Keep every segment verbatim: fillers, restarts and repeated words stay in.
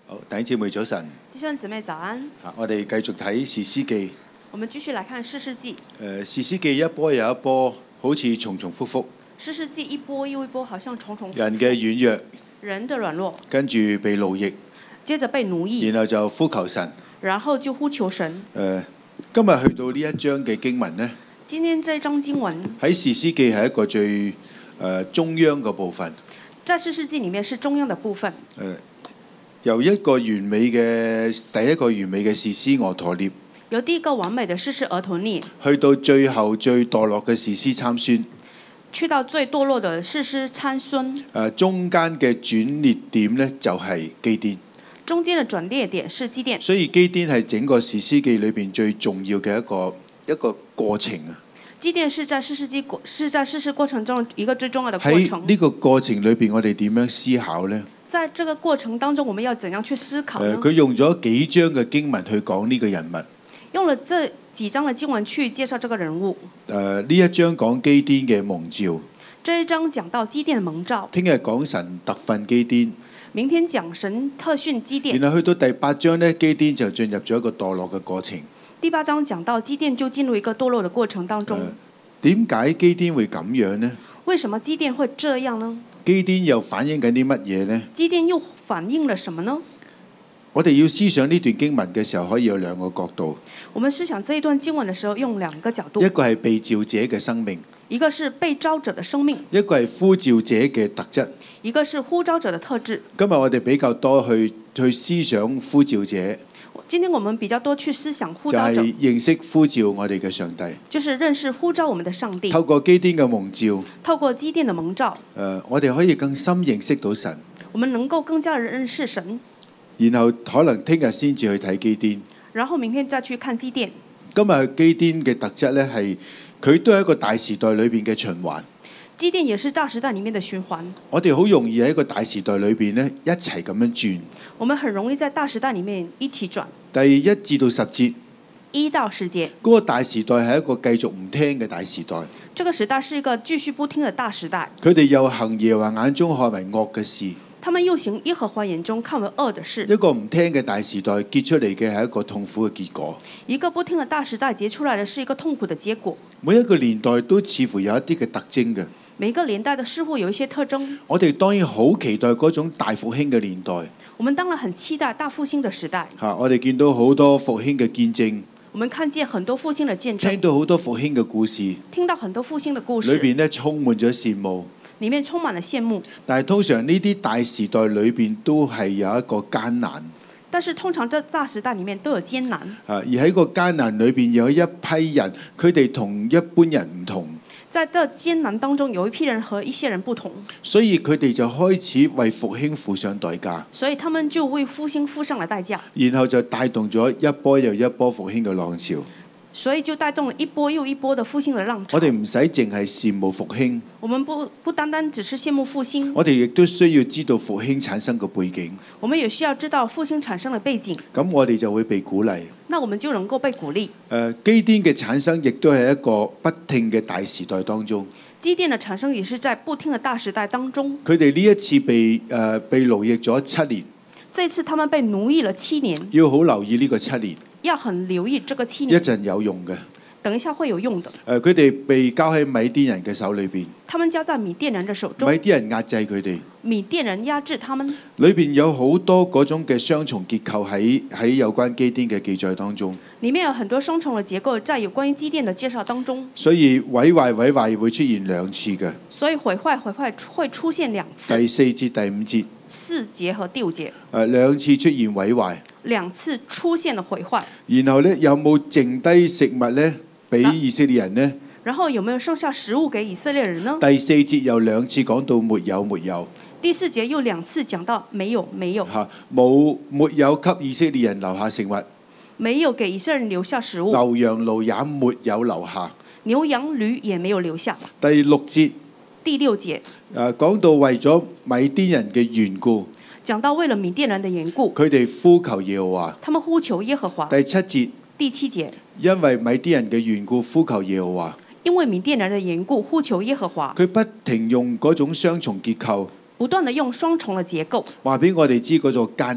好，弟兄姊妹早晨。 弟兄姊妹早安。 啊，我哋繼續睇士師記。 我們繼續來看士師記。 誒，士師記一波又一波，好似重重複複。 士師記一波又一波，好像重重複複。 人嘅軟弱， 人的軟弱， 跟住被奴役， 接着被奴役， 然後就呼求神。 然後就呼求神。 誒，今日去到呢一章嘅經文呢， 今天這章經文喺士師記係一個最誒、呃、中央嘅部分。 在士師記裡面是中央的部分。 誒、呃，由一個完美嘅第一個完美嘅士師俄陀聶， 由第一個完美的士師俄陀聶， 去到最後最墮落嘅士師參孫， 去到最墮落的士師參孫。誒、 呃，中間嘅轉捩點呢，就係、是、基甸。 中間的轉捩點是基甸。所以基甸係整個士師記裏邊最重要嘅一個一個過程啊。 基甸是在士師記是在士師過程中一個最重要的過程。 喺呢個過程裏邊，我哋點樣思考呢？ 在這個過程當中，我們要怎樣去思考呢？ 佢、呃、用咗幾章嘅經文去講呢個人物。 用了這幾章嘅經文去介紹這個人物。誒、 呃，呢一章講基甸嘅蒙召。 這一章講到基甸嘅蒙召。 聽日講神特訓基甸。 明天講神特訓基甸。 然後去到第八章呢，基甸就進入咗一個墮落嘅過程。 第八章講到基甸就進入一個墮落的過程當中。 點解基甸會咁樣呢？ 為什麼基甸會這樣呢？ 基甸又反映緊啲乜嘢呢？ 基甸又反映了什麼呢？ 我哋要思想呢段經文嘅時候，可以有兩個角度。 我們思想這一段經文嘅時候，用兩個角度。 一個係被召者嘅生命， 一個是被召者的生命， 一個係呼召者嘅特質， 一個是呼召者的特質。 今日我哋比較多去去思想呼召者。 今天我們比較多去思想呼召者， 就係、是、認識呼召我哋嘅上帝， 就是認識呼召我們的上帝。 透過基甸嘅蒙召， 透過基甸的蒙召， 誒、呃，我哋可以更深認識到神。 我們能夠更加認識神。 然後可能聽日先至去睇基甸， 然後明天再去看基甸。 今日基甸嘅特質呢，係佢都係一個大時代裏邊嘅循環。 基甸也是大時代裡面的循環。 我哋好容易喺一個大時代裏邊呢，一齊咁樣轉。 我們很容易在大時代裡面一起轉。 第一至到十節， 一到十節， 嗰個大時代係一個繼續唔聽嘅大時代。 這個時代是一個繼續不聽的大時代。 佢哋又行耶和華眼中看為惡嘅事。 他們又行耶和華眼中看為惡的事。 一個唔聽嘅大時代結出嚟嘅係一個痛苦嘅結果。 一個不聽嘅大時代結出來嘅是一個痛苦嘅結果。 每一個年代都似乎有一啲嘅特徵嘅。 每個年代的似乎有一些特徵。 我哋當然好期待嗰種大復興嘅年代。 我們當然很期待大復興的時代。 嚇！我哋見到好多復興嘅見證。 我們看見很多復興的見證。 聽到好多復興嘅故事。 聽到很多復興的故事。 裏邊咧充滿咗羨慕。 裡面充滿了羨慕。 但係通常呢啲大時代裏邊都係有一個艱難。 但是通常在大時代裡面都有艱難。 啊！而喺個艱難裏邊有一批人，佢哋同一般人唔同。 在這艱難當中，有一批人和一些人不同， 所以佢哋就開始為復興付上代價。 所以他們就為復興付上了代價， 然後就帶動咗一波又一波復興嘅浪潮。 所以就帶動了一波又一波的復興的浪潮。 我哋唔使淨係羨慕復興， 我們不不單單只是羨慕復興， 我哋亦都需要知道復興產生嘅背景。 我們也需要知道復興產生的背景。 咁我哋就會被鼓勵。 那我們就能夠被鼓勵。 誒，基甸嘅產生亦都係一個不聽嘅大時代當中。 基甸的產生也是在不聽的大時代當中。 佢哋呢一次被誒、呃、被奴役咗七年。 這次他們被奴役了七年。 要好留意呢個七年。 要很留意這個七年。 一陣有用嘅。 等一下會有用的。 誒，佢哋被交喺米甸人嘅手裏邊。 他們交在米甸人的手中。 米甸人壓制佢哋。 米甸人壓制他們。 裏邊有好多嗰種嘅雙重結構喺喺有關基甸嘅記載當中。 裡面有很多雙重嘅結構在有關於基甸嘅介紹當中。 所以毀壞毀壞會出現兩次嘅。 所以毀壞毀壞會出現兩次。 第四節第五節。 四節和第五節。 誒，兩次出現毀壞。 兩次出現了毀壞。 然後呢，有冇剩低食物呢？俾以色列人呢？ 然後有沒有剩下食物給以色列人呢？ 第四節有兩次講到沒有沒有。 第四節又兩次講到沒有沒有。 嚇，冇沒有給以色列人留下食物。 沒有給以色列人留下食物。 牛羊驢也沒有留下。 牛羊驢也沒有留下。 第六節。 第六節。 誒，講到為咗米甸人嘅緣故。 講到為了米甸人的緣故。 佢哋呼求耶和華。 他們呼求耶和華。 第七節。 第七節。 因為米甸人嘅緣故呼求耶和華。 因為米甸人的緣故呼求耶和華。 佢不停用嗰種雙重結構。 不斷地用雙重的結構。 話俾我哋知嗰種艱難。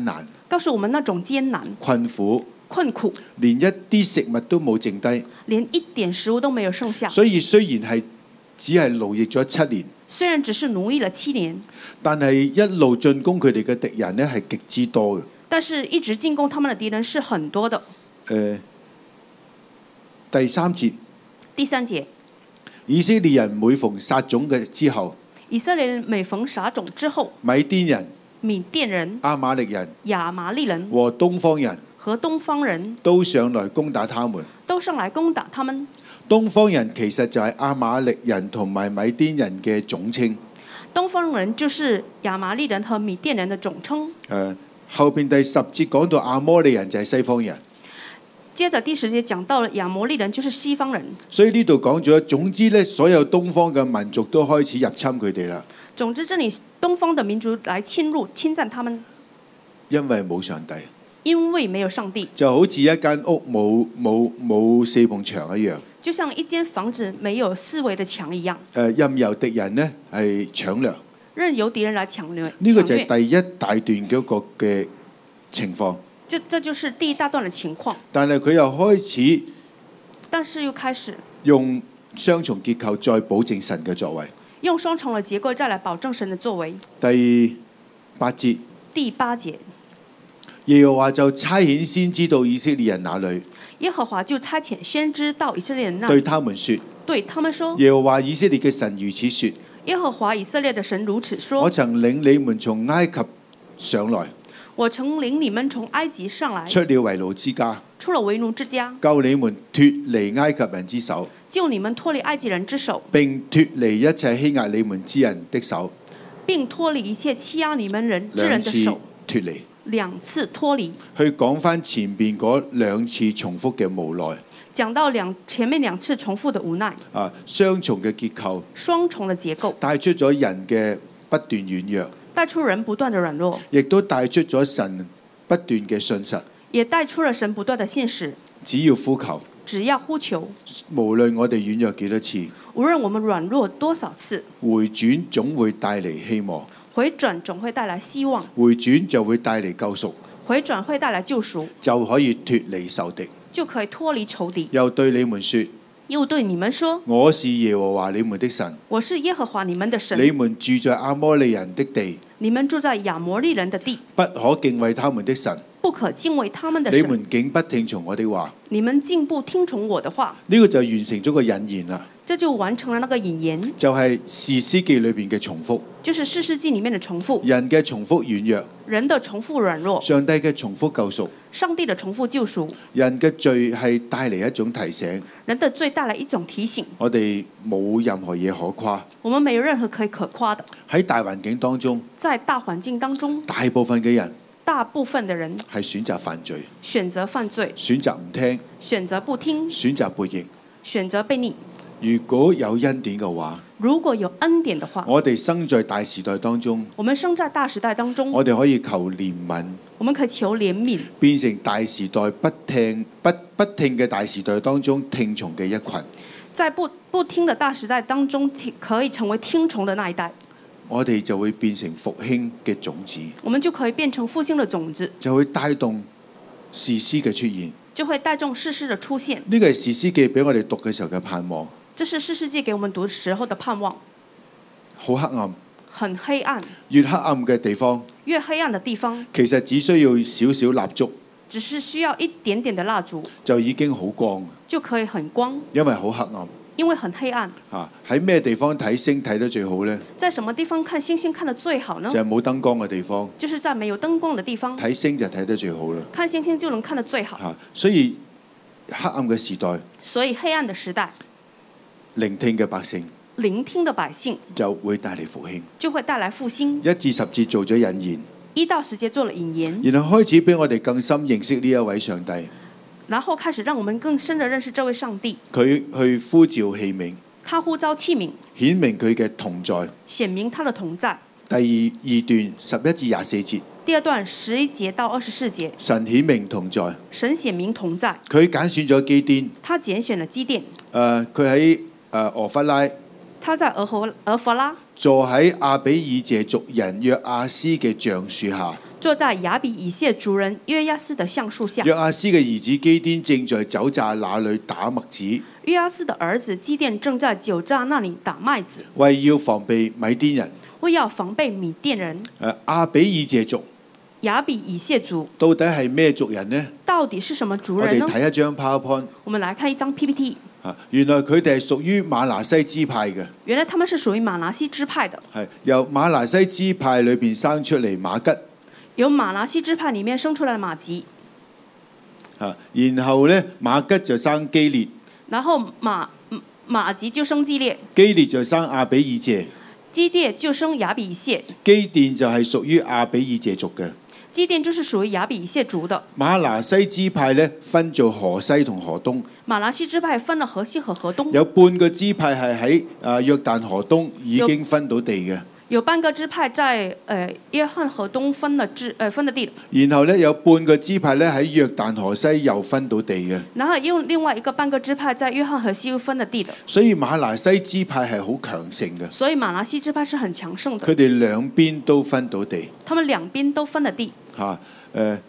告訴我們那種艱難、 困苦， 困苦， 連一啲食物都冇剩低。 連一點食物都沒有剩下。 所以雖然係只係奴役咗七年， 雖然只是奴役了七年， 但係一路進攻佢哋嘅敵人呢係極之多嘅。 但是一直進攻他們的敵人是很多的。 誒、第三節， 第三節， 以色列人每逢撒種嘅之後， 以色列人每逢撒種之後， 米甸人、 緬甸人、 亞瑪力人、 亞瑪利人和東方人和東方人都上來攻打他們。 都上來攻打他們。 東方人其實就係亞瑪力人同埋米甸人嘅總稱。 東方人就是亞瑪利人和緬甸人的總稱。 誒、後邊第十節講到亞摩利人就係西方人。 接着第十節講到了亞摩利人就是西方人。 所以呢度講咗，總之咧，所有東方嘅民族都開始入侵佢哋啦。 總之，這裡東方的民族來侵入、侵佔他們， 因為冇上帝， 因為沒有上帝， 就好似一間屋冇冇冇四埲牆一樣。 就像一間房子沒有四圍的牆一樣。 誒、任由敵人呢係搶掠， 任由敵人來搶掠。 呢個就係第一大段嗰個嘅情況。 這這就是第一大段的情況。 但係佢又開始， 但是又開始用雙重結構再保證神嘅作為。 用雙重的結構再來保證神的作為。 第八節， 第八節， 耶和華就差遣先知到以色列人那裏， 耶和華就差遣先知到以色列人那對裏， 他們說： 對他們說， 耶和華以色列嘅神如此說： 耶和華以色列的神如此說， 我曾領你們從埃及上來， 我曾領你們從埃及上來， 出了為奴之家， 出了為奴之家， 救你們脱離埃及人之手， 救你們脱離埃及人之手， 並脱離一切欺壓你們之人的手。 並脱離一切欺壓你們人之人兩次的手， 脱離， 兩次脱離。 去講翻前邊嗰兩次重複嘅無奈講到兩前面兩次重複的無奈， 啊，雙重嘅結構， 雙重的結構帶出咗人嘅不斷軟弱， 帶出人不斷的軟弱， 亦都帶出咗神不斷嘅信實。 也帶出了神不斷的現實。 只要呼求， 只要呼求， 無論我哋軟弱幾多次， 無論我們軟弱多少次， 回轉總會帶嚟希望， 回轉總會帶來希望， 回轉就會帶嚟救贖， 回轉會帶來救贖， 就可以脱離仇敵。 就可以脱離仇敵。 又對你們說： 又對你們說， 我是耶和華你們的神， 我是耶和華你們的神。 你們住在亞摩利人的地， 你們住在亞摩利人的地， 不可敬畏他們的神。 不可敬畏他們的你神。 們竟不聽從我的話， 你們竟不聽從我的話， 呢個就完成咗個引言啦。 這就完成了那個引言， 就係士師記裏邊嘅重複， 就是士師記裡面的重複， 人嘅重複軟弱， 人的重複軟弱， 上帝嘅重複救贖。 上帝的重複救贖， 人嘅罪係帶嚟一種提醒， 人的罪帶來一種提醒。 我哋冇任何嘢可誇。 我們沒有任何可以可誇的。 喺大環境當中， 在大環境當中， 大部分嘅人大部分的人係選擇犯罪， 選擇犯罪， 選擇唔聽， 選擇不聽， 選擇背逆。 選擇悖逆。 如果有恩典嘅話， 如果有恩典的話， 我哋生在大時代當中， 我們生在大時代當中， 我哋可以求憐憫， 我們可以求憐憫， 變成大時代不聽不不聽嘅大時代當中聽從嘅一群。 在不不聽的大時代當中，聽可以成為聽從的那一代， 我哋就會變成復興嘅種子， 我們就可以變成復興的種子， 就會帶動士師嘅出現。 就會帶動士師的出現。 呢個係士師記俾我哋讀嘅時候嘅盼望。 這是士師記給我們讀時候的盼望。 好黑暗， 很黑暗， 越黑暗嘅地方， 越黑暗的地方， 其實只需要少少蠟燭， 只是需要一點點的蠟燭， 就已經好光， 就可以很光， 因為好黑暗。 因為很黑暗。 啊，喺咩地方睇星睇得最好呢？ 在什麼地方看星星看得最好呢？ 就係冇燈光嘅地方， 就是在沒有燈光的地方， 睇星就睇得最好啦。 看星星就能看得最好。 啊，所以黑暗嘅時代， 所以黑暗的時代， 聆聽嘅百姓聆聽的百姓就會帶嚟復興。 就會帶來復興。 一至十節做咗引言， 一到十節做了引言， 然後開始俾我哋更深認識呢一位上帝。 然後開始讓我們更深的認識這位上帝。 佢去呼召器皿， 他呼召器皿， 顯明佢嘅同在。 顯明他的同在。 第二二段十一至廿四節， 第二段十一節到二十四節， 神顯明同在。 神顯明同在。 佢揀選咗基甸， 他揀選了基甸， 誒佢喺誒俄弗拉， 他他在俄弗俄弗拉， 坐喺亞比以謝族人約亞斯嘅橡樹下。 坐在雅比以謝族人約亞斯的橡樹下。 約亞斯嘅兒子基甸正在酒榨那裏打麥子。 約亞斯的兒子基甸正在酒榨那裡打麥子， 為要防備米甸人。 為要防備米甸人。 誒亞比以謝族雅比以謝族到底係咩族人呢？ 到底是什麼族我哋人呢？ 睇一張 PowerPoint。 我們來看一張 P P T。 啊，原來佢哋係屬於馬拿西支派嘅。 原來他們是屬於馬拿西支派的。 係由馬拿西支派裏邊生出嚟馬吉。 由馬拿西支派裡面生出來的馬吉。 啊，然後咧馬吉就生基列。 然後馬馬吉就生基列。 基列就生亞比以謝。 基列就生雅比以謝。 基甸就係屬於亞比以謝族嘅。 基甸就是屬於雅比以謝族的。 馬拿西支派咧分做河西同河東。 馬拿西支派分了河西和河東。 有半個支派係喺啊約旦河東已經分到地嘅。 有半個支派在誒約翰河東分了支誒、呃、分了地。 然後咧有半個支派咧喺約旦河西又分到地嘅。 然後用另外一個半個支派在約翰河西又分了地的。 所以馬拿西支派係好強盛嘅。 所以馬拿西支派是很強盛的。 佢哋兩邊都分到地。 他們兩邊都分了地。 嚇誒、呃，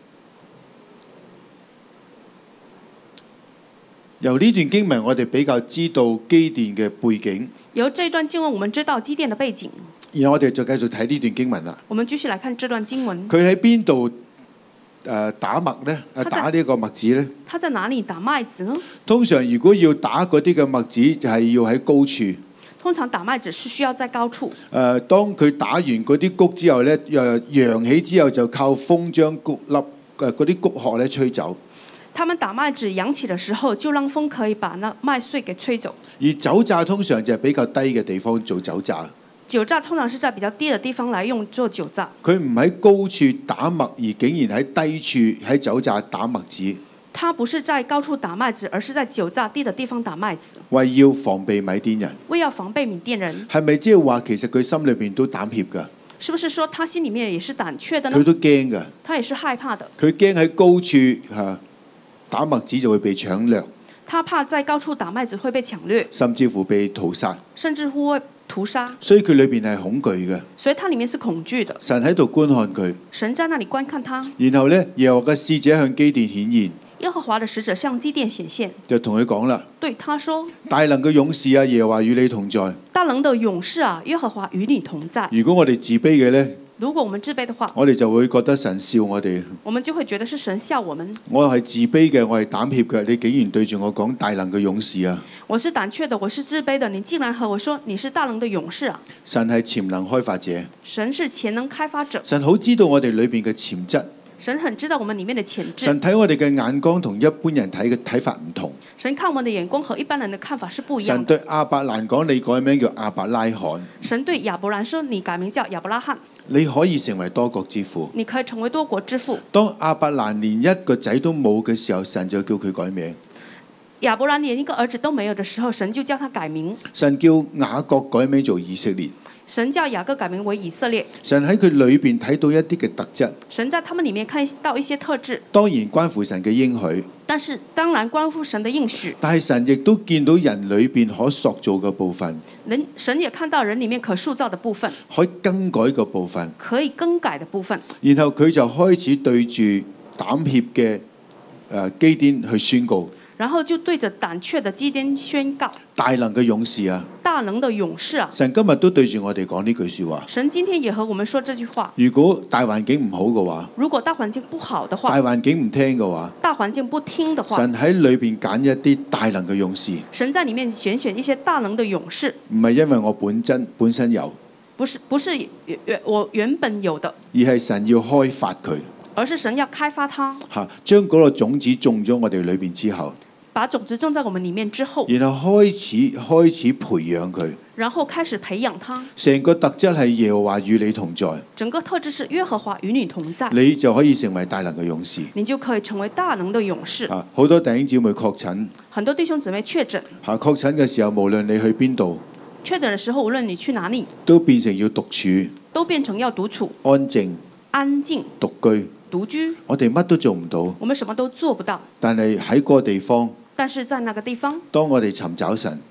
由呢段經文我哋比較知道基甸嘅背景。 由這段經文，我們知道基甸的背景。 然後我哋就繼續睇呢段經文啦。 我們繼續來看這段經文。 佢喺邊度誒打麥呢？誒打呢個麥子呢？ 他在哪裡打麥子呢？ 通常如果要打嗰啲嘅麥子，就係要喺高處。 通常打麥子是需要在高處。誒、 呃，當佢打完嗰啲穀之後咧，誒揚起之後就靠風將穀粒誒嗰啲穀殼咧吹走。 他們打麥子揚起的時候，就讓風可以把那麥穗給吹走。 而酒榨通常就係比較低嘅地方做酒榨。 酒榨通常是在比較低的地方來用做酒榨。 佢唔喺高處打麥，而竟然喺低處喺酒榨打麥子。 他不是在高處打麥子，而是在酒榨低的地方打麥子。 為要防備米甸人。 為要防備緬甸人。 係咪即係話其實佢心裏邊都膽怯㗎？ 是不是說他心裡面也是膽怯的呢？ 佢都驚㗎。 他也是害怕的。 佢驚喺高處嚇打麥子就會被搶掠。 他怕在高處打麥子會被搶掠， 甚至乎被屠殺。 甚至乎會屠殺。 所以佢裏邊係恐懼嘅。 所以他裡面是恐懼的。 神喺度觀看佢。 神在那裡觀看他。 然後呢，耶和華嘅使者向基甸顯現。 耶和華的使者向基甸顯現， 就同佢講啦。 對他說： 大能嘅勇士啊，耶和華與你同在。 大能的勇士啊，耶和華與你同在。 如果我哋自卑嘅呢？ 如果我們自卑的話， 我哋就會覺得神笑我哋。 我們就會覺得是神笑我們。 我係自卑嘅，我係膽怯嘅，你竟然對住我講大能嘅勇士啊！ 我是膽怯的，我是自卑的，你竟然和我說你是大能的勇士啊！ 神係潛能開發者。 神是潛能開發者。 神好知道我哋裏邊嘅潛質。 神很知道我們裡面的潛質。 神睇我哋嘅眼光同一般人睇嘅睇法唔同。 神看我們的眼光和一般人的看法是不一樣的。 神對亞伯蘭講：你改名叫亞伯拉罕。 神對亞伯蘭說：你改名叫亞伯拉罕。 你可以成為多國之父。 你可以成為多國之父。 當亞伯蘭連一個仔都冇嘅時候，神就叫佢改名。 亞伯蘭連一個兒子都沒有的時候，神就叫他改名。 神叫雅各改名做以色列。 神叫雅各改名為以色列。 神喺佢裏邊睇到一啲嘅特質。 神在他們裡面看到一些特質。 當然關乎神嘅應許。 但是當然關乎神的應許。 但係神亦都見到人裏邊可塑造嘅部分。 人神也看到人裡面可塑造的部分。 可以更改嘅部分。 可以更改的部分。 然後佢就開始對住膽怯嘅誒基甸去宣告。 然後就對着膽怯的基甸宣告： 大能嘅勇士啊！ 大能的勇士啊！ 神今日都對住我哋講呢句說話。 神今天也和我們說這句話。 如果大環境唔好嘅話， 如果大環境不好的話， 大環境唔聽嘅話， 大環境不聽的話， 神喺裏邊揀一啲大能嘅勇士。 神在裡面選選一些大能的勇士。 唔係因為我本真本身有， 不是不是原我原本有的， 而係神要開發佢。 而是神要開發他。 吓，將嗰個種子種咗我哋裏邊之後。 把種子種在我們裡面之後， 然後開始開始培養佢， 然後開始培養他。 成個特質係耶和華與你同在， 整個特質是耶和華與你同在， 你就可以成為大能嘅勇士。 你就可以成為大能的勇士。 啊，好多弟兄姊妹確診， 很多弟兄姊妹確診。 嚇，確診嘅時候，無論你去邊度， 確診嘅時候，無論你去哪裡， 都變成要獨處， 都變成要獨處、 安靜、 安靜、 獨居、 獨居。 我哋乜都做唔到， 我們什麼都做不到。 但係喺嗰個地方， 但是在那個地方， 當我哋尋找神，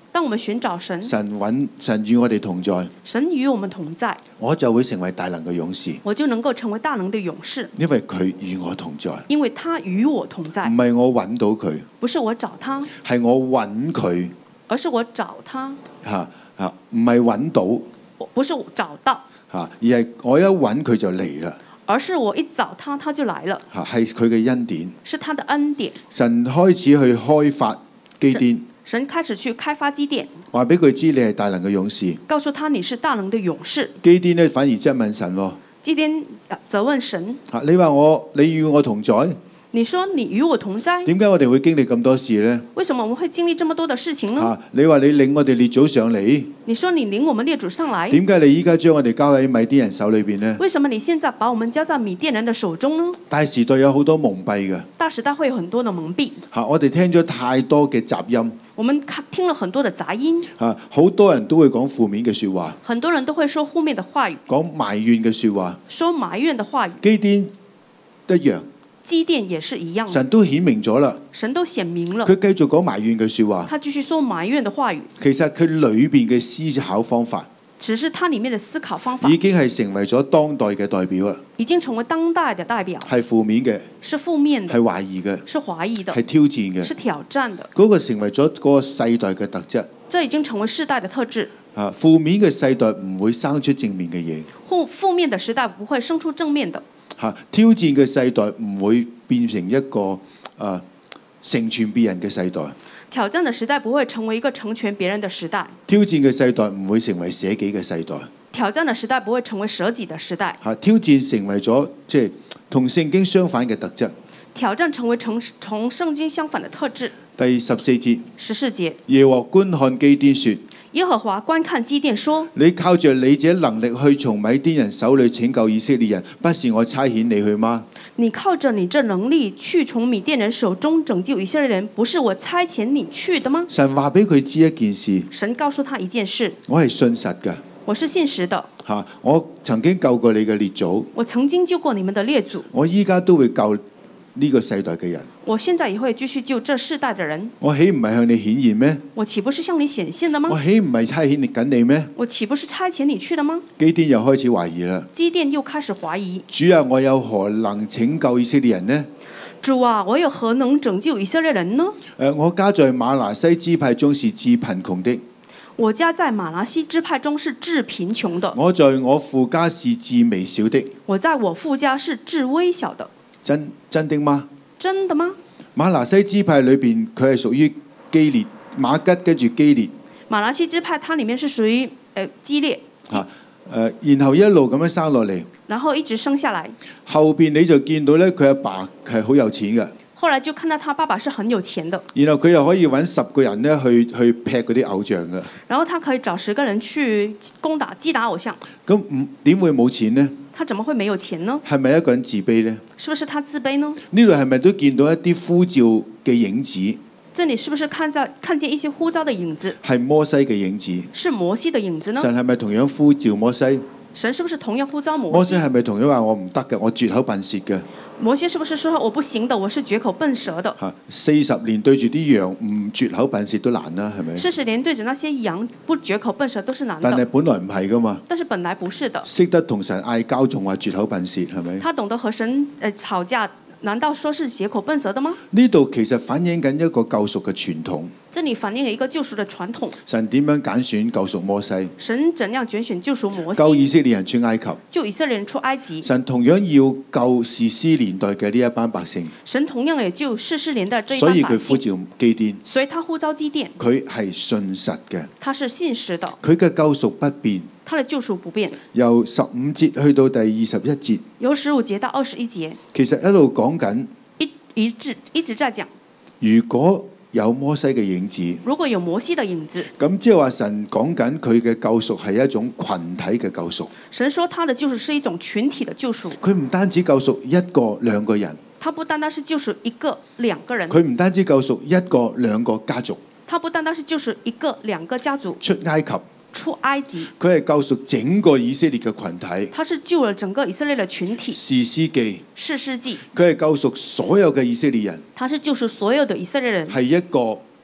當我們尋找神， 神揾神與我哋同在， 神與我們同在， 我就會成為大能嘅勇士， 我就能夠成為大能的勇士， 因為佢與我同在。 因為他與我同在。 唔係我揾到佢， 不是我找他， 係我揾佢而是我找他。 嚇嚇，唔係揾到我不是我找到， 嚇，而係我一揾佢就嚟啦而是我一找他，他就來了。 嚇，係佢嘅恩典。 是他的恩典。 神開始去開發基甸， 神開始去開發基甸， 話俾佢知你係大能嘅勇士。 告訴他你是大能的勇士。 基甸呢反而質問神喎， 基甸責問神： 嚇你話我你與我同在？ 你說你與我同在， 點解我哋會經歷咁多事呢？ 為什麼我們會經歷這麼多的事情呢？ 嚇你話你領我哋列祖上嚟， 你說你領我們列祖上來， 點解你依家將我哋交喺米甸人手裏邊呢？ 為什麼你現在把我們交在米甸人的手中呢？ 大時代有好多蒙蔽嘅大時代會有很多的蒙蔽， 嚇，我哋聽咗太多嘅雜音我們聽了很多的雜音， 嚇，好多人都會講負面嘅説話， 很多人都會說負面的話語， 講埋怨嘅説話。 說埋怨的話語。 基甸一樣， 基甸也是一樣， 神都顯明咗啦， 神都顯明了， 佢繼續講埋怨嘅説話。 他繼續說埋怨的話語， 其實佢裏邊嘅思考方法只是他裡面的思考方法已經係成為咗當代嘅代表啦， 已經成為當代的代表， 係負面嘅， 是負面的， 係懷疑嘅， 是懷疑的， 係挑戰嘅， 是挑戰的。 嗰個成為咗嗰個世代嘅特質。 這已經成為世代的特質。 啊，負面嘅世代唔會生出正面嘅嘢。 負負面的時代不會生出正面的。 嚇，挑戰嘅世代唔會變成一個啊成全別人嘅世代。 挑戰的時代不會成為一個成全別人的時代。 挑戰嘅世代唔會成為捨己嘅世代。 挑戰的時代不會成為捨己的時代。 嚇，挑戰成為咗即係同聖經相反嘅特質。 挑戰成為同同聖經相反的特質。 第十四節， 十四節， 耶和華觀看基甸說： 耶和華觀看基甸說： 你靠着你這能力去從米甸人手裏拯救以色列人，不是我差遣你去嗎？ 你靠着你這能力去從米甸人手中拯救以色列人，不是我差遣你去的嗎？ 神話俾佢知一件事， 神告訴他一件事， 我係信實㗎。 我是信實的。 嚇，我曾經救過你嘅列祖， 我曾經救過你們的列祖， 我依家都會救呢個世代嘅人。 我現在也會繼續救這世代的人。 我豈唔係向你顯現咩？ 我豈不是向你顯現的嗎？ 我豈唔係差遣緊你咩？ 我豈不是差遣你去的嗎？ 基甸又開始懷疑啦。 基甸又開始懷疑。 主啊，我有何能拯救以色列人呢？ 主啊，我有何能拯救以色列人呢？ 誒，我家在瑪拿西支派中是至貧窮的。 我家在瑪拿西支派中是至貧窮的。 我在我父家是至微小的。 我在我父家是至微小的。 真真的嗎？ 真的嗎？ 瑪拿西支派裏邊，佢係屬於基列馬吉，跟住基列。 瑪拿西支派，它裡面是屬於誒基列。 啊，誒，然後一路咁樣生落嚟。 然後一直生下來。 後邊你就見到咧，佢阿爸係好有錢嘅。 後來就看到他爸爸是很有錢的。 然後佢又可以揾十個人咧去去劈嗰啲偶像嘅。 然後他可以找十個人去攻打擊打偶像。 咁唔點會冇錢呢？ 他怎麼會沒有錢呢？ 係咪一個人自卑呢？ 是不是他自卑呢？ 呢度係咪都見到一啲呼召嘅影子？ 這裡是不是看在看見一些呼召的影子？ 係摩西嘅影子。 是摩西的影子呢？ 神係咪同樣呼召摩西？ 神是不是同樣呼召摩西？ 摩西係咪同樣話我唔得嘅，我絕口笨舌嘅？ 摩西是不是說我不行的，我是絕口笨舌的？ 嚇，四十年對住啲羊唔絕口笨舌都難啦，係咪？ 四十年對着那些羊不絕口笨舌都是難的。 但係本來唔係噶嘛。 但是本來不是的。 識得同神嗌交，仲話絕口笨舌，係咪？ 他懂得和神誒吵架，難道說是絕口笨舌的嗎？ 呢度其實反映緊一個救贖嘅傳統。 這裡反映了一個救贖的傳統。 神點樣揀選救贖摩西？ 神怎樣揀選救贖摩西？ 救以色列人出埃及。 救以色列人出埃及。 神同樣要救士師年代嘅呢一班百姓。 神同樣也救士師年代這一班百姓。 所以佢呼召基甸。 所以他呼召基甸。 佢係信實嘅。 他是信實的。 佢嘅救贖不變。 他的救贖不變。 由十五節去到第二十一節。 由十五節到二十一節。 其實一路講緊。 一一直一直在講。 如果有摩西嘅影子， 如果有摩西的影子， 咁即係話神講緊佢嘅救贖係一種群體嘅救贖。 神說他的救贖是一種群體的救贖。 佢唔單止救贖一個兩個人， 他不單單是救贖一個兩個人， 佢唔單止救贖一個兩個家族， 他不單單是救贖一個兩個家族出埃及。 出埃及， 佢係救贖整個以色列嘅群體。 他是救了整個以色列的群體。 士師記， 士師記， 佢係救贖所有嘅以色列人。 他是救贖所有的以色列人。 係一個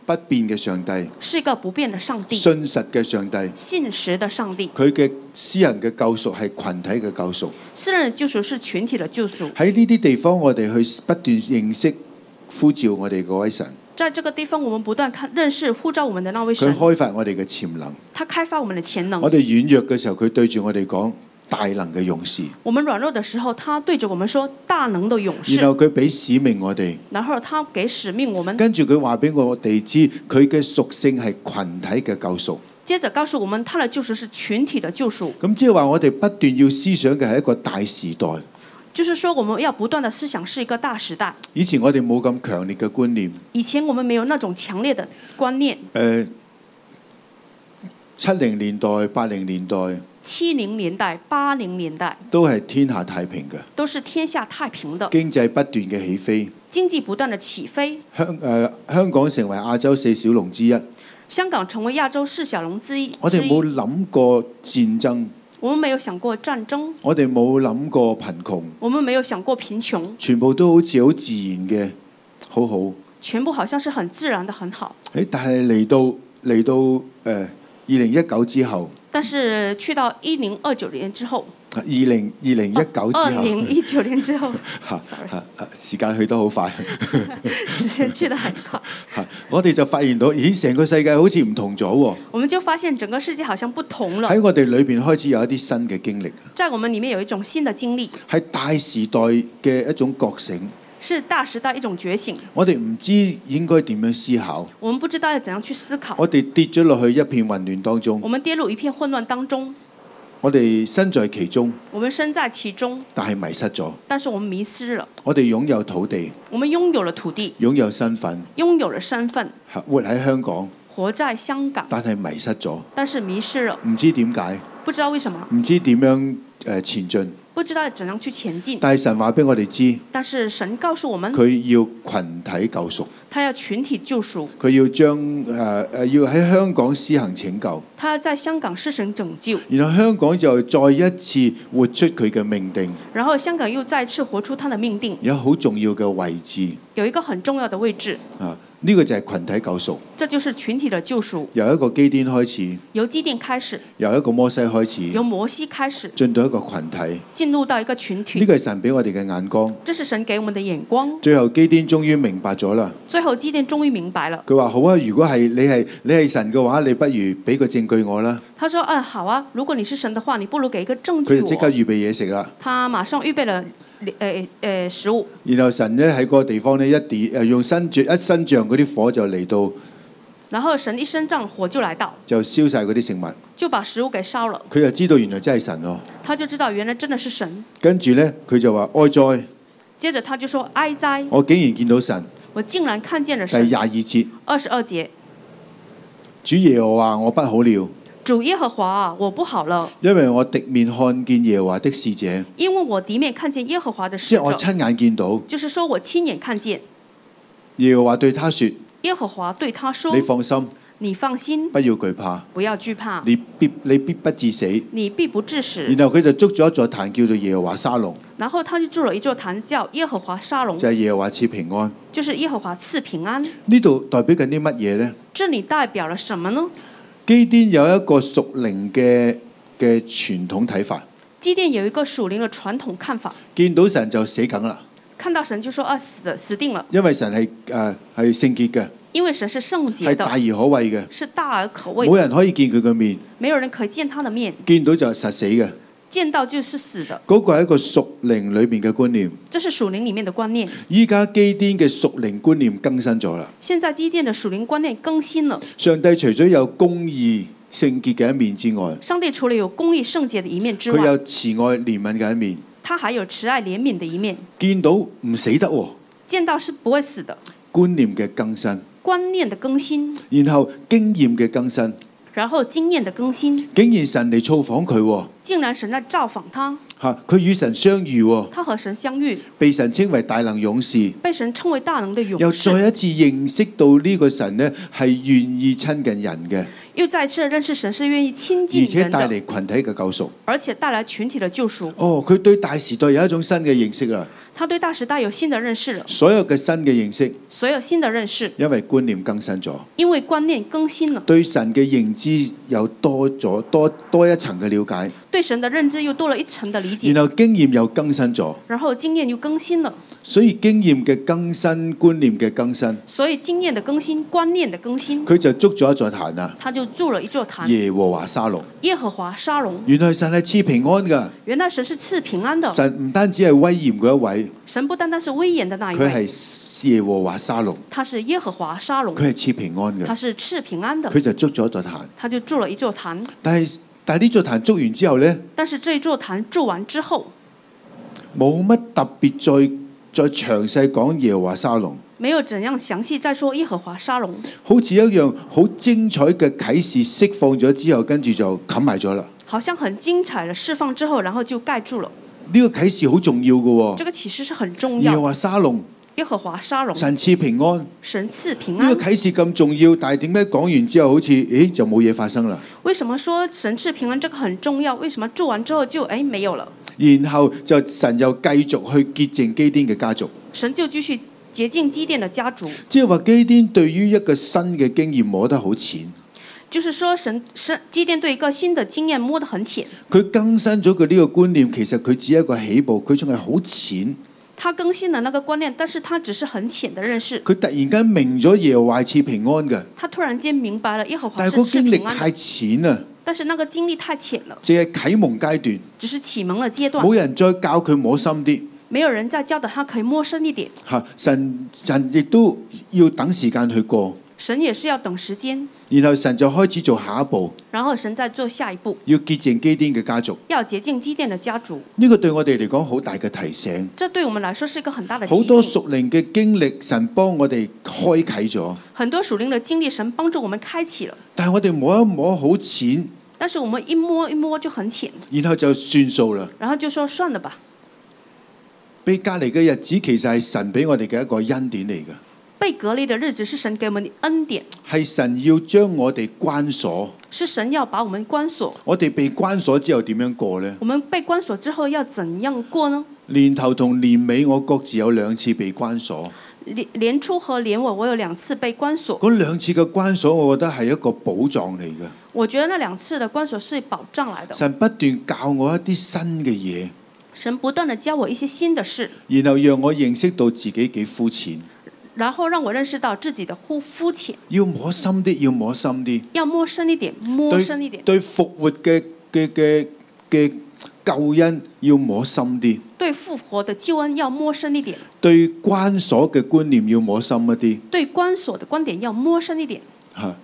不變嘅上帝， 是一個不變的上帝， 信實嘅上帝。 信實的上帝。 佢嘅私人嘅救贖係群體嘅救贖。 私人的救贖是群體的救贖。 喺呢啲地方，我哋去不斷認識呼召我哋嗰位神。 在這個地方，我們不斷看認識呼召我們的那位佢神， 開發我哋嘅潛能。 他開發我們的潛能。 我哋軟弱嘅時候，佢對住我哋講大能嘅勇士。 我們軟弱的時候，他對着我們說大能的勇士。 然後佢俾使命我哋。 然後他給使命我們。 跟住佢話俾我哋知，佢嘅屬性係群體嘅救贖。 接着告訴我們，他的救贖是群體的救贖。 咁即係話我哋不斷要思想嘅係一個大時代。 就是說，我們要不斷的思想是一個大時代。 以前我哋冇咁強烈嘅觀念。 以前我們沒有那種強烈的觀念。 誒，七零年代、八零年代。 七零年代、八零年代都係天下太平嘅， 都是天下太平的， 經濟不斷嘅起飛， 經濟不斷的起飛。 香誒、呃、香港成為亞洲四小龍之一， 香港成為亞洲四小龍之一。 我哋冇諗過戰爭， 我們沒有想過戰爭， 我哋冇諗過貧窮， 我們沒有想過貧窮， 全部都好似好自然嘅，好好， 全部好像是很自然的很好。 誒，但係嚟到嚟到誒二零一九之後。 但是去到一零二九年之後， 二零二零一九之後， 二零一九年之後 ，sorry，時間去得好快， 時間去得很快。 我哋就發現到，咦，成個世界好似唔同咗喎。 我們就發現整個世界好像不同了。 喺我哋裏邊開始有一啲新嘅經歷。 在我們裡面有一種新的經歷， 係大時代嘅一種覺醒。 是大時代一種覺醒。 我哋唔知應該點樣思考。 我們不知道要怎樣去思考。 我哋跌咗落去一片混亂當中。 我們跌入一片混亂當中。 我哋身在其中。 我們身在其中。 但係迷失咗。 但是我們迷失了。 我哋擁有土地。 我們擁有了土地。 擁有身份。 擁有了身份。 活喺香港。 活在香港。 但係迷失咗。 但是迷失了。 唔知點解。 不知道為什麼。 唔知點樣誒前進。 不知道怎樣去前進。 但係神話俾我哋知。 但是神告訴我們， 佢要群體救贖。 他要群體救贖。 佢要將誒誒、呃、要喺香港施行拯救。 他要在香港施行拯救。 然後香港就再一次活出佢嘅命定。 然後香港又再次活出他的命定。 有好重要嘅位置。 有一個很重要的位置。 啊，呢、這個就係群體救贖。 這就是群體的救贖。 由一個基甸開始。 由基甸開始。 由一個摩西開始。 由摩西開始。 進到一個群體。 進入到一個群體。 呢個係神俾我哋嘅眼光。 這是神給我們的眼光。 最後基甸終於明白咗啦。 最後基甸終於明白了。 佢話好啊，如果係你係你係神嘅話，你不如俾個證據我啦。 他說：嗯，好啊，如果你是神的話，你不如給一個證據我。 佢就即刻預備嘢食啦。 他馬上預備了誒誒、呃呃、食物。 然後神咧喺嗰個地方咧一點誒用伸著一伸杖嗰啲火就嚟到。 然後神一伸杖火就來到。就燒晒嗰啲食物。 就把食物給燒了。 佢就知道原來真係神咯。 他就知道原來真的是神。 跟住咧佢就話哀哉。 接着他就說哀哉。 我竟然見到神。 我竟然看見了神。 第廿二節。 二十二節。 主耶和華我不好了。 主耶和華啊，我不好了。 因為我敵面看見耶和華的使者。 因為我敵面看見耶和華的使者。 即係我親眼見到。 就是說我親眼看見。 耶和華對他說。 耶和華對他說。 你放心。 你放心。 不要懼怕。 不要懼怕。 你必你必不致死。 你必不致死。 然後佢就築咗一座壇叫做耶和華沙龍。 然後他就築了一座壇叫耶和華沙龍。 就係耶和華賜平安。 就是耶和華賜平安。 呢度代表緊啲乜嘢呢？ 這裡代表了什麼呢？ 基甸有一個屬靈嘅嘅傳統睇法。 基甸有一個屬靈嘅傳統看法。 見到神就死梗啦。 看到神就說啊，死死定了。 因為神係誒係聖潔嘅。 因為神是聖潔的。 係大而可畏嘅。 是大而可畏。 冇人可以見佢嘅面。 沒有人可以見他的面。 見到就實死嘅。 見到就是死的。 嗰個係一個屬靈裏面嘅觀念。 這是屬靈裡面的觀念。 依家基甸嘅屬靈觀念更新咗啦。 現在基甸的屬靈觀念更新了。 上帝除咗有公義聖潔嘅一面之外， 上帝除了有公義聖潔的一面之外， 佢有慈愛憐憫嘅一面。 他還有慈愛憐憫的一面。 見到唔死得喎。 見到是不會死的。 觀念嘅更新。 觀念的更新。 然後經驗嘅更新。 然後經驗的更新。 竟然神嚟造訪佢喎。 竟然神來造訪他。 嚇，佢與神相遇喎， 他和神相遇， 被神稱為大能勇士， 被神稱為大能的又勇士， 再一次認識到呢個神呢係願意親近人嘅， 又再次認識神是願意親而近人且帶嚟的， 群體嘅救贖。 而且帶來群體的救贖。 哦，佢對大時代有一種新嘅認識啦， 他對大時代有新的認識了， 所有嘅新嘅認識， 所有新的認識， 因為觀念更新咗， 因為觀念更新了， 對神嘅認知又多咗多多一層嘅了解， 對神的認知又多了一層的理解， 然後經驗又更新咗， 然後經驗又更新了。 所以經驗嘅更新、觀念嘅更新， 所以經驗的更新、觀念的更新， 佢就築咗一座壇啦， 他就築了一座壇， 耶和華沙龍。 耶和華沙龍。 原來神係賜平安㗎， 原來神是賜平安的， 神唔單止係威嚴嗰一位， 神不單單是威嚴的那一佢位， 係耶和華沙龍， 他是耶和華沙龍， 佢係賜平安嘅， 他是賜平安的， 佢就築咗一座壇。 他就築了一座壇。 但係但係呢座壇築完之後呢， 但是這一座壇築完之後， 冇乜特別再再詳細講耶和華沙龍， 沒有怎樣詳細再說耶和華沙龍， 好似一樣好精彩嘅啟示釋放咗之後，跟住就冚埋咗啦。 好像很精彩的釋放之後，然後就蓋住了。 呢個啟示好重要嘅喎， 這個啟示是很重耶和要。 華沙龍， 耶和華沙龍， 神賜平安。 神賜平安呢個。啟示咁重要，但係點解講完之後好似誒就冇嘢發生啦？ 為什麼說神賜平安這個很重要？為什麼做完之後就誒沒有了？ 然後就神又繼續去潔淨基甸嘅家族， 神就繼續潔淨基甸的家族。 即係話基甸對於一個新嘅經驗摸得好淺， 就是說神神基甸對一個新的經驗摸得很淺， 佢更新咗佢呢個觀念，其實佢只係一個起步，佢仲係好淺。 他更新了那個觀念，但是他只是很淺的認識。 佢突然間明咗耶和華賜平安嘅， 他突然間明白了耶和華是但係個經賜平安的， 歷太淺啦， 但是那個經歷太淺了， 淨係啟蒙階段， 只是啟蒙了階段， 冇人再教佢摸深啲。 沒有人再教導他可以摸深一點。 嚇，神神亦都要等時間去過， 神也是要等時間， 然後神就開始做下一步， 然後神再做下一步， 要潔淨基甸嘅家族。 要潔淨基甸的家族。 呢個對我哋嚟講好大嘅提醒。 這對我們來說是一個很大的提好多醒。 屬靈嘅經歷，神幫我哋開啟咗， 很多屬靈的經歷，神幫助我們開啟了， 但係我哋摸一摸好淺， 但是我們一摸一摸就很淺， 然後就算數啦。 然後就說算了吧。 被隔離嘅日子其實係神俾我哋嘅一個恩典嚟嘅， 被隔離的日子是神給我們的恩典， 係神要將我哋關鎖。 是神要把我們關鎖。 我哋被關鎖之後點樣過呢？ 我們被關鎖之後要怎樣過呢？ 年頭同年尾我各自有兩次被關鎖， 年年初和年尾我有兩次被關鎖， 嗰兩次嘅關鎖我覺得係一個寶藏嚟嘅。 我覺得那兩次的關鎖是保障來的。 神不斷教我一啲新嘅嘢， 神不斷地教我一些新的事， 然後讓我認識到自己幾膚淺， 然後讓我認識到自己的膚膚淺， 要摸深啲，要摸深啲。 要摸深一點，摸深一點。 對復活嘅嘅嘅嘅救恩要摸深啲， 對復活的救恩要摸深一點， 對關鎖嘅觀念要摸深一啲。 對關鎖的觀點要摸深一點。 嚇！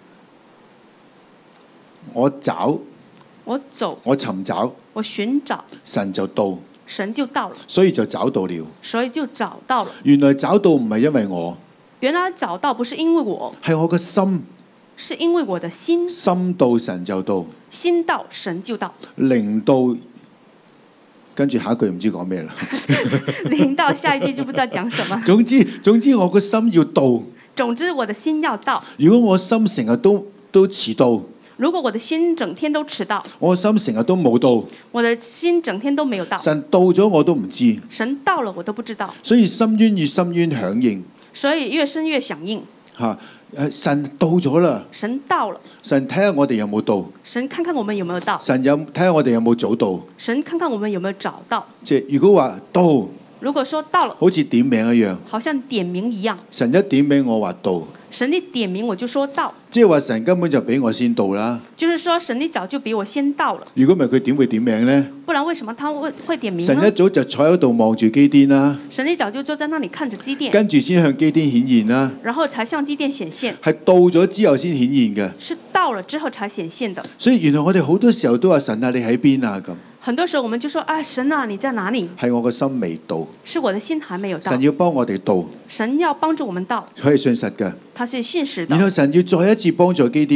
我找， 我走， 我尋找， 我尋找， 神就到， 神就到了， 所以就找到了。 所以就找到了。 原來找到唔係因為我， 原來找到不是因為我， 係我嘅心， 是因為我的心， 心到神就到， 心到神就到， 靈到，跟住下一句唔知講咩啦。 靈到下一句就不知道講什麼。 總之總之我個心要到。 總之我的心要到。 如果我心成日都都遲到， 如果我的心整天都遲到， 我心成日都冇到， 我的心整天都沒有到， 神到咗我都唔知， 神到了我都不知道， 所以深淵越深淵響應所以越深越響應。 嚇誒，神到咗啦， 神到了， 神睇下我哋有冇到， 神看看我們有沒有到， 神有睇下我哋有冇早到。 神看看我們有沒有找到。 即係如果話到， 如果說到了， 好似點名一樣， 好像點名一樣， 神一點名我話到， 神一點名我就說到， 即係話神根本就比我先到啦。 就是說神一早就比我先到了。 如果唔係佢點會點名呢？ 不然為什麼他會會點名神一呢？ 早就坐喺度望住基甸啦， 神一早就坐在那裡看着基甸， 跟住先向基甸顯現啦， 然後才向基甸顯現， 係到咗之後先顯現嘅。 是到了之後才顯現的。 所以原來我哋好多時候都話神啊，你喺邊啊咁。 很多時候我們就說：啊，神啊，你在哪裡？ 係我個心未到， 是我的心還沒有到神。要幫我哋到， 神要幫助我們到， 佢係信實嘅。 他是信實然後的。 神要再一次幫助基甸啊，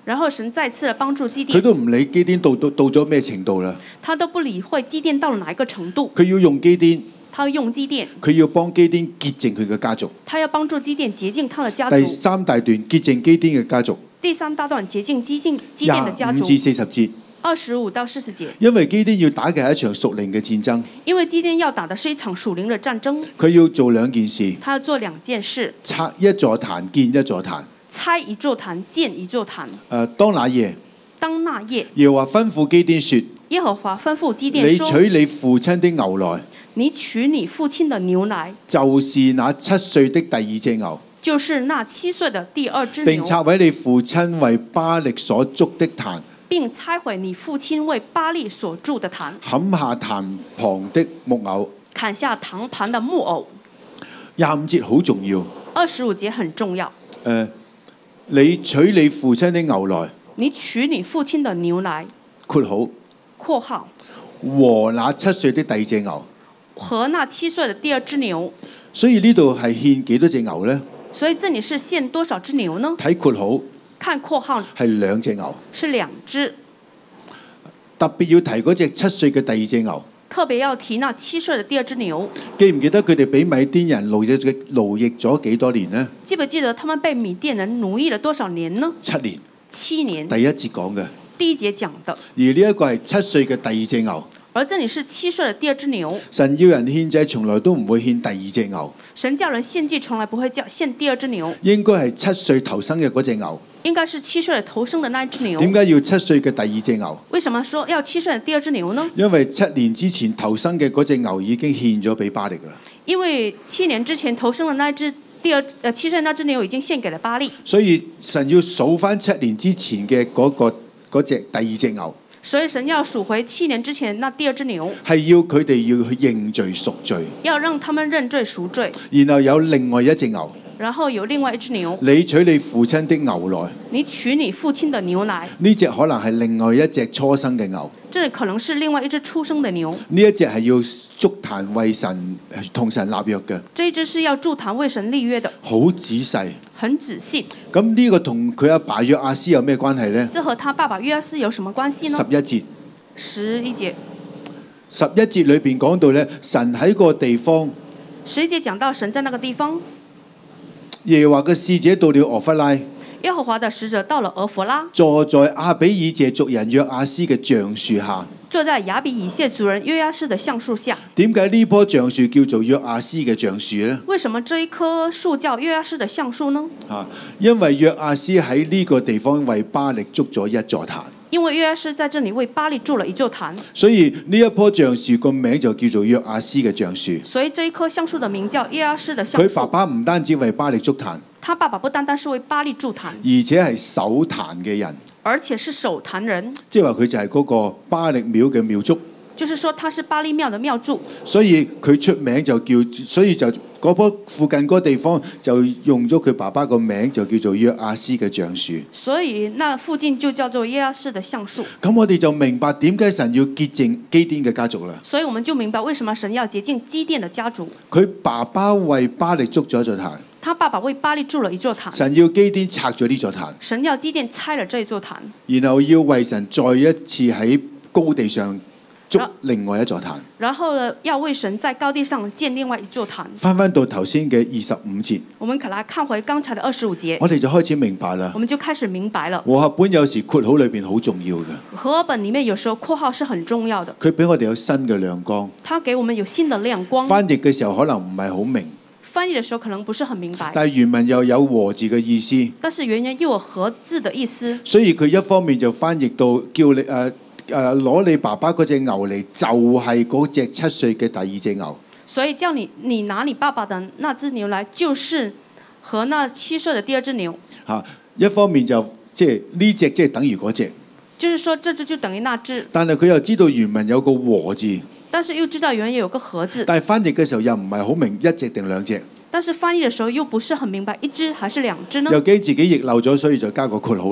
然後神再次的幫助基佢甸， 都唔理基甸到到到咗咩程度啦， 他都不理會基甸到了哪一個程度， 佢要用基甸， 他要用基甸， 佢要幫基甸潔淨佢嘅家族。 他要幫助基甸潔淨他的家族。 第三大段潔淨基甸嘅家族， 第三大段潔淨基甸基甸的家族廿五至四十節。 二十五到四十節。 因為基甸要打嘅係一場屬靈嘅戰爭， 因為基甸要打的是一場屬靈的戰爭， 佢要做兩件事， 他要做兩件事： 拆一座壇，建一座壇。 拆一座壇，建一座壇。 誒，當那夜， 當那夜， 耶和華吩咐基甸說： 耶和華吩咐基甸你說： 取你父親的牛來， 你取你父親的牛來， 就是那七歲的第二隻牛， 就是那七歲的第二隻牛， 並拆毀你父親為巴力所築的壇， 並拆毀你父親為巴力所築的壇， 砍下壇旁的木偶。 砍下壇旁的木偶。 廿五節好重要。 二十五節很重要。 誒，你取你父親的牛來， 你取你父親的牛來， 括號括號和那七歲的第二隻牛。 和那七歲的第二隻牛。 所以呢度係獻幾多隻牛呢？ 所以這裡是獻多少隻牛呢？ 睇括號看括號係兩隻牛， 是兩隻。 特別要提嗰隻七歲嘅第二隻牛。 特別要提那七歲的第二隻牛。 記唔記得佢哋俾米甸人奴役咗奴役咗幾多年呢？ 記不記得他們被米甸人奴役了多少年呢？ 七年。 七年。 第一節講嘅。 第一節講的。 而呢一個係七歲嘅第二隻牛。 而這裡是七歲的第二隻牛。 神要人獻祭，從來都唔會獻第二隻牛。 神叫人獻祭，從來不會叫獻第二隻牛。 應該係七歲頭生嘅嗰隻牛。 應該是七歲的頭生的那隻牛。 點解要七歲嘅第二隻牛？ 為什麼說要七歲的第二隻牛呢？ 因為七年之前頭生嘅嗰隻牛已經獻咗俾巴力啦。 因為七年之前頭生的那隻第二呃七歲那隻牛已經獻給了巴力。 所以神要數翻七年之前嘅嗰、嗰個嗰隻第二隻牛。 所以神要數回七年之前那第二隻牛， 係要佢哋要去認罪贖罪， 要讓他們認罪贖罪。 然後有另外一隻牛， 然後有另外一隻牛， 你取你父親的牛來， 你取你父親的牛來。 呢隻可能係另外一隻初生嘅牛， 這可能是另外一隻出生的牛。 呢一隻係要築壇為神同神立約嘅， 這一隻是要築壇為神立約的， 好仔細。 很仔細。 咁呢個同佢阿爸約阿斯有咩關係呢？ 這和他爸爸約阿斯有什麼關係呢？ 十一節， 十一節， 十一節裏邊講到咧，神喺個地方， 十一節講到神在那個地方， 耶和華嘅使者到了俄弗拉， 耶和華的使者到了俄弗拉， 坐在亞比以謝族人約阿斯嘅橡樹下。 坐在亞比以謝族人約阿斯的橡樹下。 點解呢棵橡樹叫做約阿斯嘅橡樹呢？ 為什麼這一棵樹叫約阿斯的橡樹呢？ 啊，因為約阿斯喺呢個地方為巴力築咗一座壇。 因為約阿斯在這裡為巴力築了一座壇， 所以呢一棵橡樹個名就叫做約阿斯嘅橡樹。 所以這一棵橡樹的名叫約阿斯的橡樹。 佢爸爸唔單止為巴力築壇， 他爸爸不單單是為巴力築壇， 而且係守壇嘅人， 而且是守壇人， 即係話佢就係嗰個巴力廟嘅廟祝。 就是說他是巴力廟的廟祝， 所以佢出名就叫，所以就嗰棵附近嗰個地方就用咗佢爸爸個名，就叫做約阿斯嘅橡樹。 所以那附近就叫做約阿斯的橡樹。 咁我哋就明白點解神要潔淨基甸嘅家族啦。 所以我們就明白為什麼神要潔淨基甸的家族。 佢爸爸為巴力築咗一座壇， 他爸爸為巴力築了一座壇， 神要基甸拆咗呢座壇， 神要基甸拆了這座壇， 然後要為神再一次喺高地上築另外一座壇。 然後呢，要為神在高地上建另外一座壇。 翻翻到頭先嘅二十五節， 我們可來看回剛才的二十五節， 我哋就開始明白啦我。們就開始明白了。 和合本有時括號裏邊好重要嘅， 和合本裡面有時候括號是很重要的， 佢俾我哋有新嘅亮光。 它給我們有新的亮光。 翻譯嘅時候可能唔係好明， 翻譯的時候可能不是很明白， 但係原文又有和字嘅意思， 但是原文又有和字的意思， 所以佢一方面就翻譯到叫你誒誒攞你爸爸嗰隻牛嚟，就係嗰隻七歲嘅第二隻牛。 所以叫你你拿你爸爸的那隻牛來，就是和那七歲的第二隻牛。 嚇，一方面就即係呢隻即係等於嗰隻， 就是說這隻就等於那隻， 但係佢又知道原文有個和字， 但是又知道原文有個和字， 但係翻譯嘅時候又唔係好明一隻定兩隻， 但是翻譯的時候又不是很明白一隻還是兩隻呢？ 又驚自己譯漏咗，所以就加個括號啦。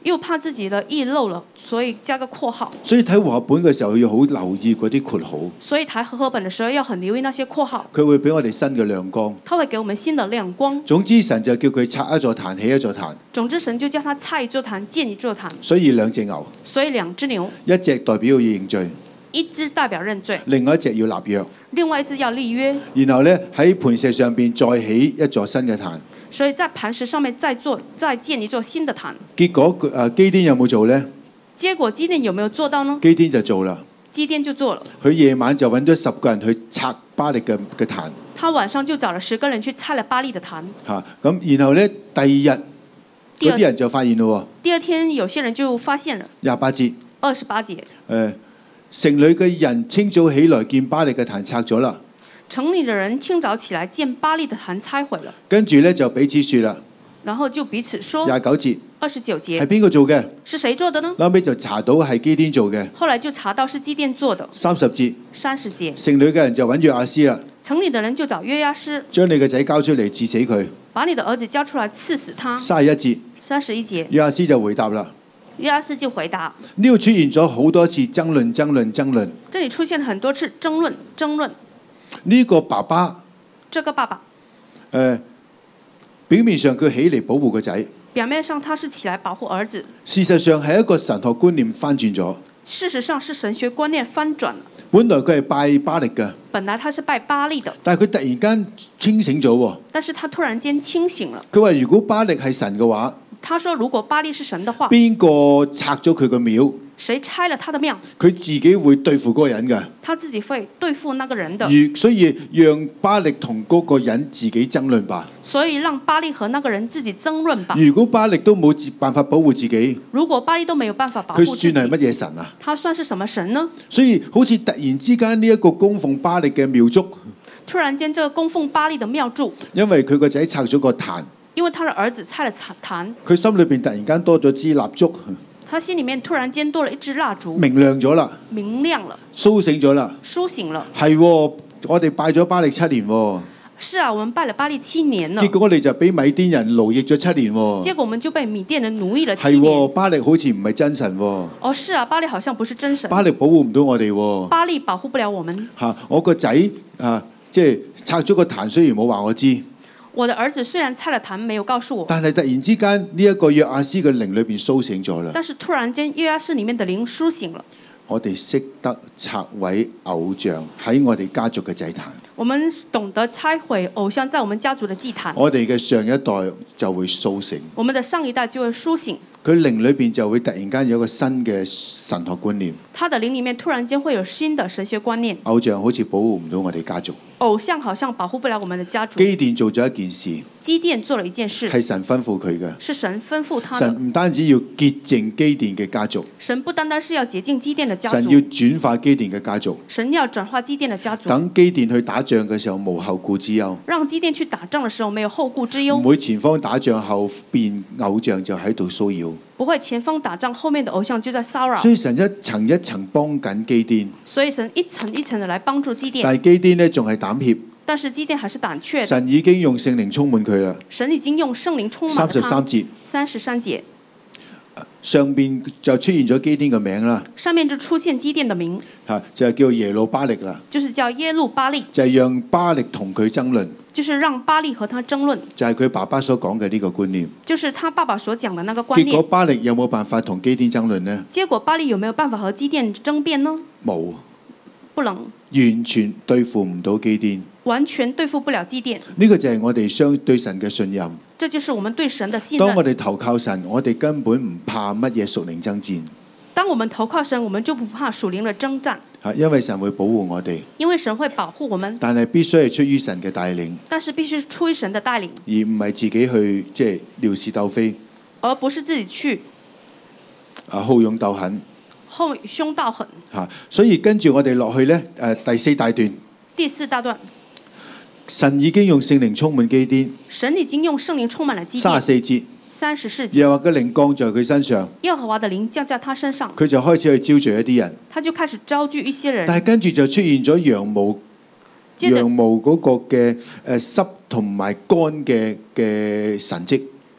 又怕自己的意漏了，所以加個括號。 所以睇和合本嘅時候要好留意嗰啲括號， 所以睇和合本嘅時候要很留意那些括號， 佢會俾我哋新嘅亮光。 它會給我們新的亮光。 總之神就叫佢拆一座壇起一座壇， 總之神就叫他拆一座壇建一座壇。 所以兩隻牛， 所以兩隻牛， 一隻代表要認罪， 一隻代表認罪， 另外一隻要立約， 另外一隻要立約。 然後呢，喺磐石上邊再起一座新嘅壇。 所以在磐石上面再做再建一座新的壇。 結果誒、呃、基甸有冇做呢？ 結果基甸有沒有做到呢？ 基甸就做啦。 基甸就做了。 佢夜晚就揾咗十個人去拆巴力嘅嘅壇。 他晚上就找了十個人去拆了巴力的壇。 嚇咁，然後呢，第二日嗰啲人就發現咯。 第二天有些人就發現了。 廿八節。 二十八節。誒、 呃，城裏嘅人清早起來見巴力嘅壇拆咗啦。 城裏的人清早起來見巴力的壇拆毀了， 跟住咧就彼此説啦。 然後就彼此說。 廿九節。 二十九節。 係邊個做嘅？ 是誰做的呢？ 後尾就查到係基甸做嘅。 後來就查到是基甸做的。 三十節。 三十節。 城裏嘅人就揾約亞斯啦。 城裏的人就找約亞斯， 將你嘅仔交出嚟治死佢。 把你的兒子交出來刺死他。 三十一節。 三十一節。 約亞斯就回答啦。 約亞斯就回答。 呢度出現咗好多次爭論、爭論、爭論。 這裡出現很多次爭論、爭論。 呢、這個爸爸， 這個爸爸，誒、 呃，表面上佢起嚟保護個仔， 表面上他是起來保護兒子， 事實上係一個神學觀念翻轉咗。 事實上是神學觀念翻轉了。 本來佢係拜巴力嘅， 本來他是拜巴力的， 但係佢突然間清醒咗喎。 但是他突然間清醒了。 佢話如果巴力係神嘅話， 他說如果巴力是神的話， 邊個拆咗佢個廟？ 誰拆了他的廟？ 佢自己會對付嗰個人嘅。 他自己會對付那個人的。 所以讓巴力同嗰個人自己爭論吧。 所以讓巴力和那個人自己爭論吧。 如果巴力都冇辦法保護自己， 如果巴力都沒有辦法保護自己， 佢算係乜嘢神啊？ 他算是什麼神呢？ 所以好似突然之間呢一個供奉巴力嘅廟祝， 突然間這個供奉巴力的廟祝， 因為佢個仔拆咗個壇， 因為他的兒子拆了壇， 佢心裏邊突然間多咗支蠟燭。 他心裡面突然間多了一支蠟燭， 明亮咗啦， 明亮了， 甦醒咗啦， 甦醒了。 係、哦，我哋拜咗巴力七年、哦。 是啊，我們拜了巴力七年了。 結果我哋就俾米甸人奴役咗七年、哦。 結果我們就被米甸人奴役了七年。 係、哦，巴力好似唔係真神、哦。 哦，是啊，巴力好像不是真神。 巴力保護唔到我哋、哦。 巴力保護不了我們。 嚇、啊，我個仔啊，即係拆咗個壇，雖然冇話我知。 我的兒子雖然拆了壇，沒有告訴我， 但係突然之間呢一個約亞斯嘅靈裏邊甦醒咗啦。 但是突然間約亞斯裡面的靈甦醒了。 我哋識得拆毀偶像喺我哋家族嘅祭壇。 我們懂得拆毀偶像在我們家族的祭壇。 我哋嘅上一代就會甦醒。 我們的上一代就會甦醒。 佢靈裏邊就會突然間有一個新嘅神學觀念。 他的靈裡面突然間會有新的神學觀念。 偶像好似保護唔到我哋家族。 偶像好像保護不了我們的家族。 基甸做咗一件事。 基甸做了一件事。 係神吩咐佢嘅。 是神吩咐他的。 神唔單止要潔淨基甸嘅家族。 神不單單是要潔淨基甸的家族。 神要轉化基甸嘅家族。 神要轉化基甸的家族。 等基甸去打仗嘅時候無後顧之憂。 讓基甸去打仗嘅時候沒有後顧之憂。 唔會前方打仗後邊偶像就喺度騷擾。 不會前方打仗後面的偶像就在騷擾。 所以神一層一層幫緊基甸。 所以神一層一層的來幫助基甸。 但係基甸呢仲係膽怯。 但是基甸還是膽怯。 神已經用聖靈充滿佢啦。 神已經用聖靈充滿了他。 三十三節。 三十三節。 上邊就出現咗基甸嘅名啦。 上面就出現基甸的名。 嚇，就係叫耶路巴力啦。 就是叫耶路巴力。 就係讓巴力同佢爭論。 就是讓巴力和他爭論。就係佢爸爸所講嘅呢個觀念。 就是他爸爸所講的那個觀念。 結果巴力有冇辦法同基甸爭論呢？ 結果巴力有沒有辦法和基甸爭辯呢？ 冇。 不能。 完全對付唔到基甸。 完全對付不了基甸。 呢個就係我哋相對神嘅信任。 這就是我們對神的信任。 當我哋投靠神，我哋根本唔怕乜嘢屬靈爭戰。 當我們投靠神，我們就不怕屬靈的爭戰。 因為神會保護我哋。 因為神會保護我們。 但係必須係出於神嘅帶領。 但是必須出於神的帶領。 而唔係自己去即係撩事鬥非。 而不是自己去。 啊，好勇鬥狠。 好凶鬥狠。 嚇，所以跟住我哋落去呢，誒第四大段。 第四大段。 神已經用聖靈充滿基甸。 神已經用聖靈充滿了基甸。 三十四節。 三十四節。 耶和華嘅靈降在佢身上。 耶和華的靈降在他身上。 佢就開始去招聚一啲人。 他就開始招聚一些人。 但係跟住就出現咗羊毛，羊毛嗰個嘅誒濕同埋乾嘅嘅神蹟。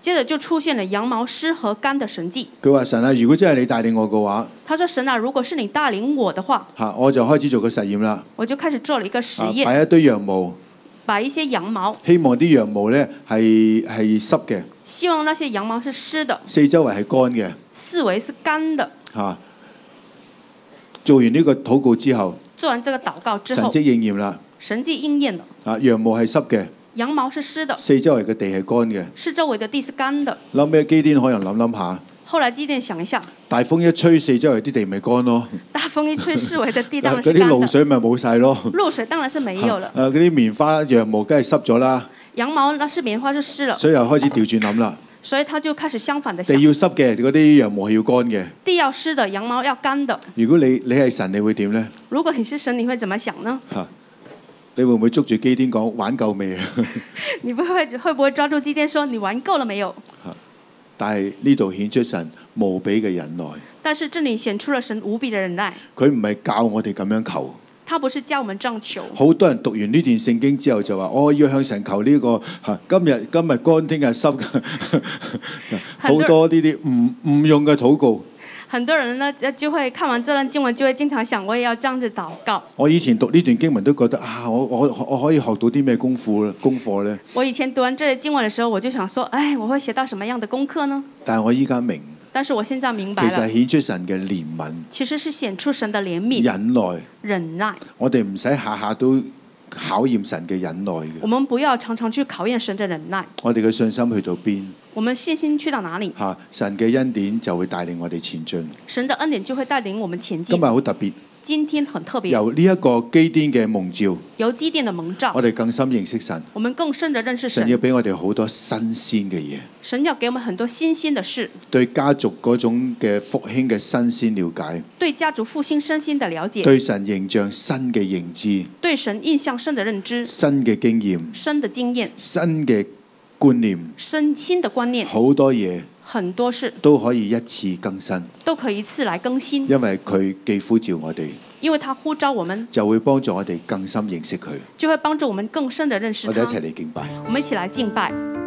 接着就出現了羊毛濕和乾的神蹟。 佢話神啊，如果真係你帶領我嘅話， 他說神啊，如果是你帶領我的話， 嚇我就開始做個實驗啦。 我就開始做了一個實啊驗， 擺一堆羊毛， 把一些羊毛， 希望啲羊毛咧係係濕嘅， 希望那些羊毛是濕的， 四周圍係乾嘅。 四圍是乾的。 嚇，做完呢個禱告之後， 做完這個禱告之後， 神蹟應驗啦。 神蹟應驗了， 啊，羊毛係濕嘅， 羊毛是濕的， 四周圍嘅地係乾嘅。 四周圍的地是乾的。 後尾基甸可能諗諗下， 後來基甸想一下， 大風一吹，四周圍啲地咪乾咯， 大風一吹，四圍的地當然嗰啲是乾的， 露水咪冇晒咯。 露水當然是沒有了。 誒，嗰啲棉花、羊毛梗係濕咗啦， 羊毛那是棉花就濕了， 所以又開始調轉諗啦。 所以他就開始相反的地想， 要濕嘅，嗰啲羊毛係要乾嘅。 地要濕的，羊毛要乾的。 如果你你係神，你會點呢？ 如果你是神，你會怎麼想呢？ 嚇，你會唔會捉住基甸講玩夠未啊？ 你不會會不會抓住基甸說你玩夠了沒有？ 但係呢度顯出神無比嘅忍耐。 但是這裡顯出了神無比的忍耐， 佢唔係教我哋咁樣求。 他不是教我們這樣求。 好多人讀完呢段聖經之後就話：我、哦、要向神求呢、這個嚇，今日今日乾，聽日濕，好多呢啲唔唔用嘅禱告。 很多人呢就會看完這段經文，就會經常想，我也要這樣子禱告。 我以前讀呢段經文都覺得啊，我我我可以學到啲咩功夫咧功課咧？ 我以前讀完這些經文的時候，我就想說，哎，我會學到什麼樣的功課呢？ 但係我依家明， 但是我現在明白了， 其實顯出神嘅憐憫， 其實是顯出神的憐憫、 忍耐。 忍耐。 我哋唔使下下都考驗神嘅忍耐嘅。 我們不要常常去考驗神的忍耐。 我哋嘅信心去到邊？ 我們信心去到哪裡？ 嚇，神嘅恩典就會帶領我哋前進。 神的恩典就會帶領我們前進。 今日好特別， 今天很特別， 由呢一個基甸嘅蒙召， 由基甸的蒙召， 我哋更深認識神。 我們更深地認識神。 神要俾我哋好多新鮮嘅嘢， 神要給我們很多新鮮的事， 對家族嗰種嘅復興嘅新鮮了解， 對家族復興新鮮的了解， 對神形象新嘅認知， 對神印象深的認知， 新嘅經驗， 深的經驗， 新嘅觀念， 新新的觀念， 好多嘢很多事都可以一次更新， 都可以一次來更新， 因為佢既呼召我哋， 因為他呼召我們， 就會幫助我哋更深認識佢。 就會幫助我們更深的認識他。 我哋一齊嚟敬拜。 我們一起來敬拜。